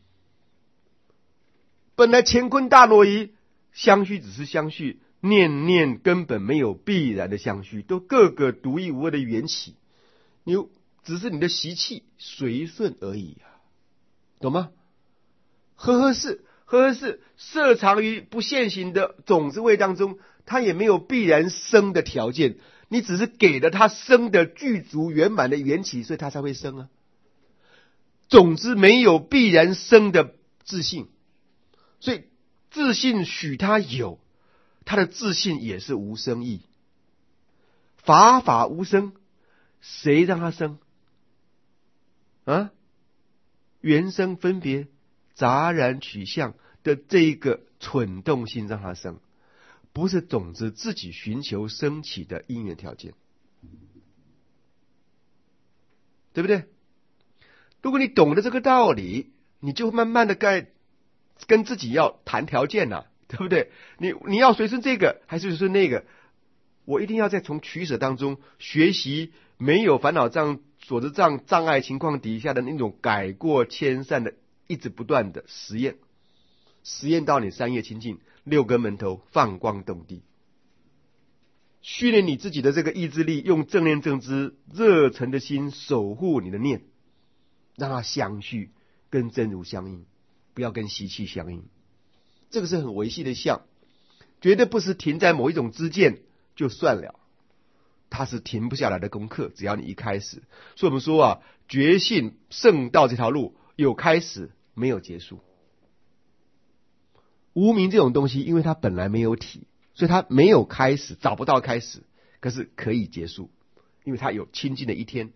本来乾坤大挪移，相续只是相续，念念根本没有必然的相续，都各个独一无二的缘起，你只是你的习气随顺而已啊，懂吗？和合是和合是摄藏于不现行的种子位当中，它也没有必然生的条件，你只是给了它生的具足圆满的缘起，所以它才会生啊。种子没有必然生的自信，所以自信许它有，他的自信也是无生意。法法无生，谁让他生啊？缘生分别杂然取相的这一个蠢动性让他生，不是种子自己寻求升起的因缘条件，对不对？如果你懂得这个道理，你就慢慢的该跟自己要谈条件了、啊，对不对？你你要随顺这个还是随顺那个？我一定要在从取舍当中学习没有烦恼障、所知障障碍情况底下的那种改过迁善的，一直不断的实验，实验到你三业清净，六根门头放光动地，训练你自己的这个意志力，用正念正知热忱的心守护你的念，让它相续，跟真如相应，不要跟习气相应。这个是很维系的相，绝对不是停在某一种知见就算了，它是停不下来的功课。只要你一开始，所以我们说啊，觉性圣道这条路有开始没有结束。无明这种东西，因为它本来没有体，所以它没有开始，找不到开始，可是可以结束，因为它有清净的一天，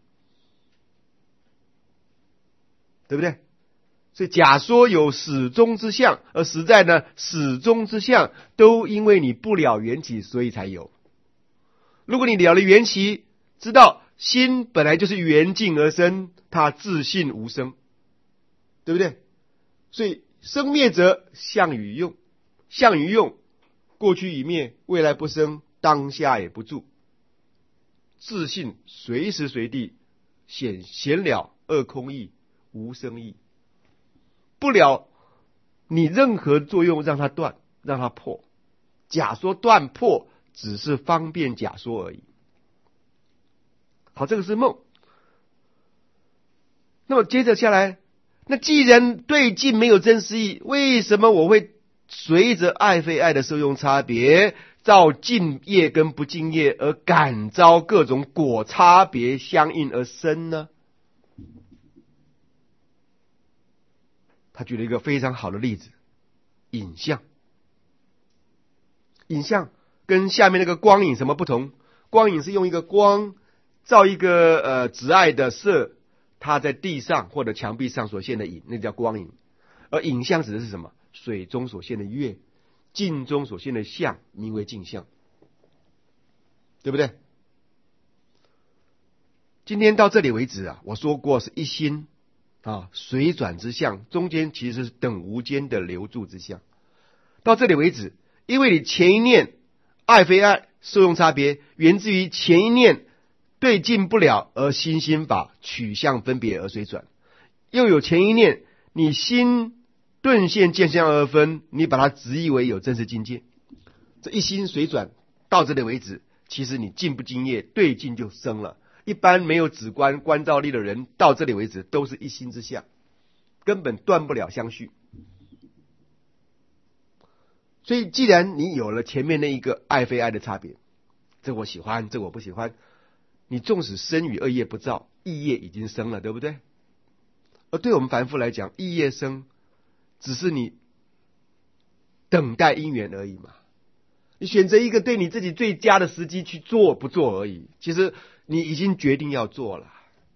对不对？所以假说有始终之相，而实在呢，始终之相都因为你不了缘起，所以才有。如果你了了缘起，知道心本来就是缘尽而生，它自性无生，对不对？所以生灭者相与用，相与用，过去已灭，未来不生，当下也不住，自性随时随地显显了二空义，无生义。不了你任何作用让它断，让它破。假说断破只是方便假说而已。好，这个是梦。 那么接着下来，那既然对境没有真实义，为什么我会随着爱非爱的受用差别，照敬业跟不敬业而感召各种果差别相应而生呢？他举了一个非常好的例子，影像。影像跟下面那个光影什么不同？光影是用一个光照一个呃紫外的色，它在地上或者墙壁上所现的影，那叫光影。而影像指的是什么？水中所现的月，镜中所现的像，名为镜像，对不对？今天到这里为止啊，我说过是一心啊水转之相，中间其实是等无间的留住之相。到这里为止，因为你前一念爱非爱受用差别，源自于前一念对境不了而心心法取向分别而水转，又有前一念你心顿现见相而分，你把它执意为有真实境界。这一心水转到这里为止，其实你境不境业，对境就生了。一般没有止观观照力的人，到这里为止都是一心之相，根本断不了相续。所以既然你有了前面那一个爱非爱的差别，这我喜欢，这我不喜欢，你纵使生与恶业不造，意业已经生了，对不对？而对我们凡夫来讲，意业生只是你等待因缘而已嘛，你选择一个对你自己最佳的时机去做不做而已。其实你已经决定要做了，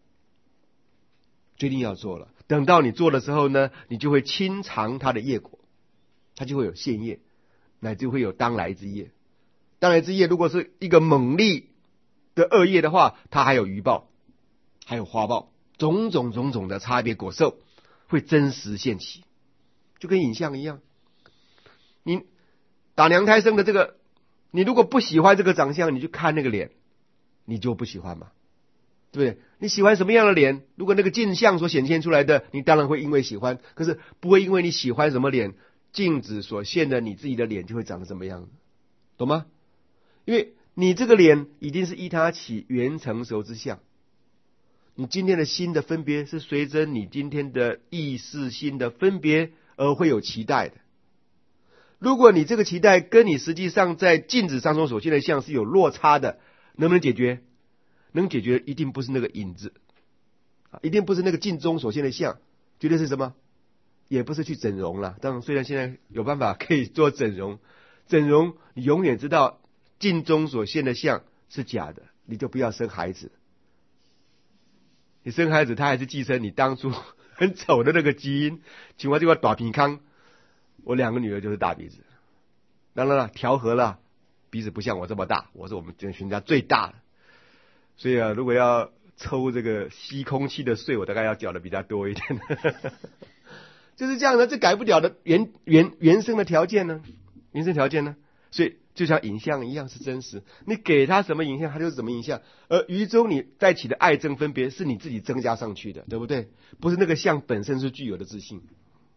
决定要做了。等到你做的时候呢，你就会清偿它的业果，它就会有现业，乃至会有当来之业。当来之业如果是一个猛烈的恶业的话，它还有余报，还有花报，种种种种的差别果受会真实现起，就跟影像一样。你打娘胎生的这个，你如果不喜欢这个长相，你就看那个脸，你就不喜欢嘛，对不对？你喜欢什么样的脸，如果那个镜像所显现出来的，你当然会因为喜欢，可是不会因为你喜欢什么脸，镜子所现的你自己的脸就会长得怎么样，懂吗？因为你这个脸已经是依他起原成熟之相，你今天的心的分别是随着你今天的意识心的分别而会有期待的。如果你这个期待跟你实际上在镜子上中所现的相是有落差的，能不能解决？能解决，一定不是那个影子，一定不是那个镜中所现的相，绝对是什么？也不是去整容了。当然，虽然现在有办法可以做整容，整容你永远知道镜中所现的相是假的，你就不要生孩子。你生孩子，他还是继承你当初很丑的那个基因。请问这个大鼻康，我两个女儿就是大鼻子，当然了，调和了，鼻子不像我这么大，我是我们全家最大的。所以啊，如果要抽这个吸空气的税，我大概要缴的比较多一点。就是这样的，这改不了的原原原生的条件呢，原生条件呢，所以就像影像一样是真实，你给他什么影像，他就是什么影像。而于中你带起的爱憎分别，是你自己增加上去的，对不对？不是那个相本身是具有的自信。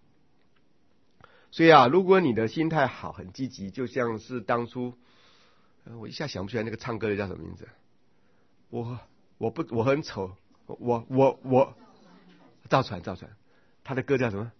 所以啊，如果你的心态好，很积极，就像是当初，呃、我一下想不出来那个唱歌的叫什么名字。我我不我很丑，我我我赵传赵传，他的歌叫什么？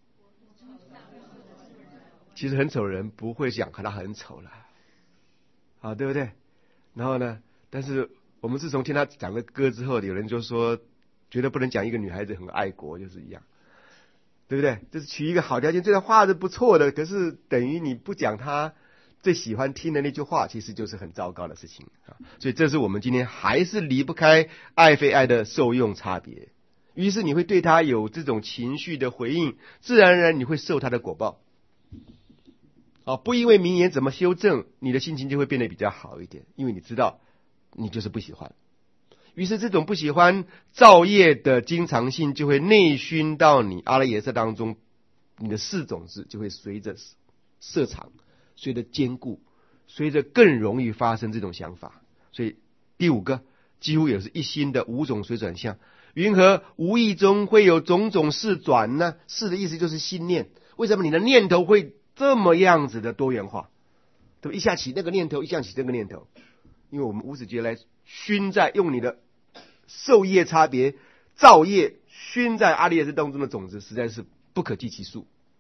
其实很丑的人不会想他很丑了，啊，对不对？然后呢，但是我们自从听他讲了歌之后，有人就说觉得不能讲一个女孩子很爱国，就是一样，对不对？就是取一个好条件，虽然画的不错的，可是等于你不讲他最喜欢听的那句话，其实就是很糟糕的事情啊。所以这是我们今天还是离不开爱非爱的受用差别。于是你会对他有这种情绪的回应，自然而然你会受他的果报。啊，不因为名言怎么修正，你的心情就会变得比较好一点，因为你知道你就是不喜欢。于是这种不喜欢造业的经常性就会内熏到你阿赖耶识当中，你的四种子就会随着色场，随着坚固，随着更容易发生这种想法。所以第五个几乎也是一心的五种随转相，云何无意中会有种种事转呢？事的意思就是心念，为什么你的念头会这么样子的多元化？对，一下起那个念头，一下起这个念头，因为我们无始劫来熏在用你的受业差别造业熏在阿里耶斯当中的种子实在是不可计其数。